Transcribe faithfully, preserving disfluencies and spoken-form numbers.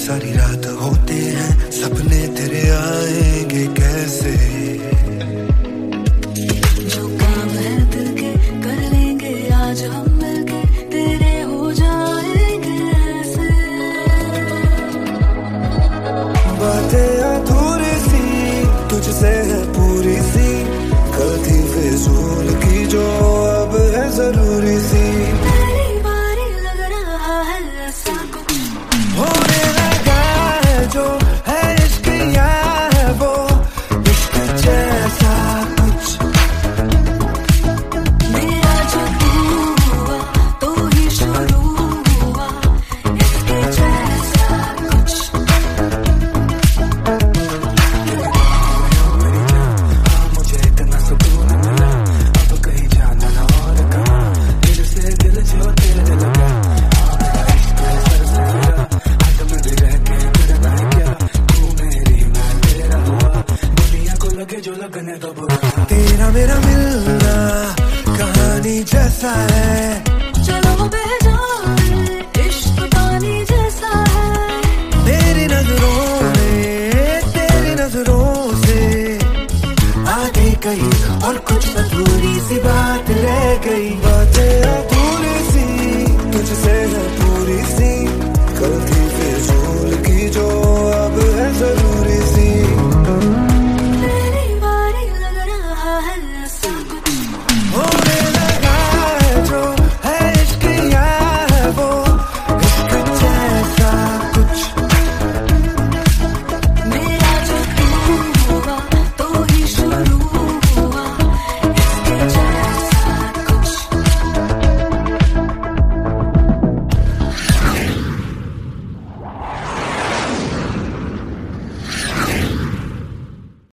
सारी रात होते हैं, सपने तेरे आएंगे कैसे। जो काम है दिल के कर लेंगे आज हम मिलके, तेरे हो जाएंगे ऐसे। बातें अधूरी सी तुझसे है पूरी सी, कल थी फिजूल की जो अब है जरूरी सी। तेरी बारी लग रहा है ऐसा कुछ होने